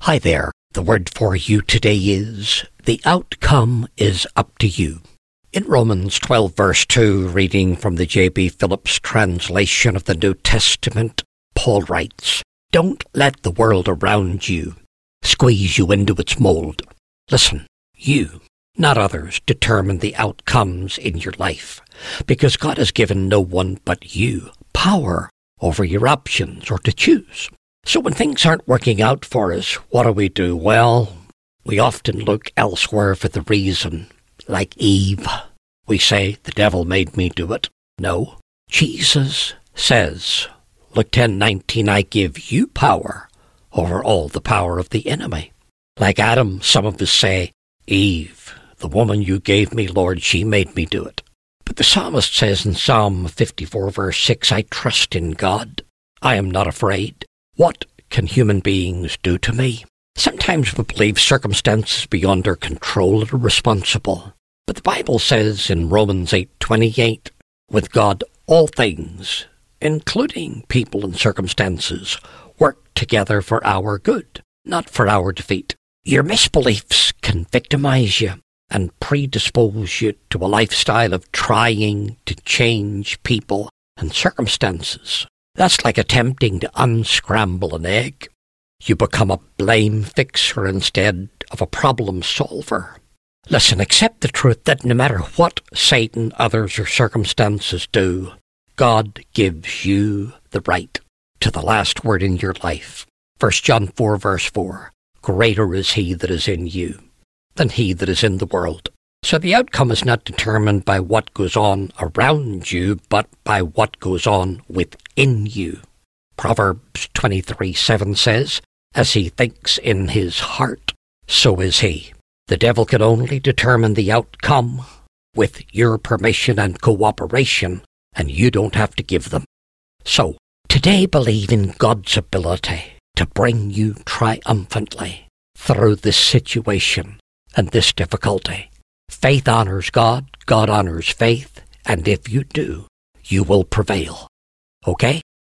Hi there. The word for you today is, the outcome is up to you. In Romans 12 verse 2, reading from the J.B. Phillips translation of the New Testament, Paul writes, "Don't let the world around you squeeze you into its mold. Listen, you, not others, determine the outcomes in your life, because God has given no one but you power over your options or to choose. So when things aren't working out for us, what do? Well, we often look elsewhere for the reason. Like Eve, we say, the devil made me do it. No, Jesus says, Luke 10:19, I give you power over all the power of the enemy. Like Adam, some of us say, Eve, the woman you gave me, Lord, she made me do it. But the psalmist says in Psalm 54 verse 6, I trust in God. I am not afraid. What can human beings do to me? Sometimes we believe circumstances beyond our control are responsible. But the Bible says in Romans 8:28, with God all things, including people and circumstances, work together for our good, not for our defeat. Your misbeliefs can victimize you and predispose you to a lifestyle of trying to change people and circumstances. That's like attempting to unscramble an egg. You become a blame fixer instead of a problem solver. Listen, accept the truth that no matter what Satan, others, or circumstances do, God gives you the right to the last word in your life. 1 John 4 verse 4, greater is he that is in you than he that is in the world. So the outcome is not determined by what goes on around you, but by what goes on within you. Proverbs 23:7 says, as he thinks in his heart, so is he. The devil can only determine the outcome with your permission and cooperation, and you don't have to give them. So, today believe in God's ability to bring you triumphantly through this situation and this difficulty. Faith honors God, God honors faith, and if you do, you will prevail. Okay?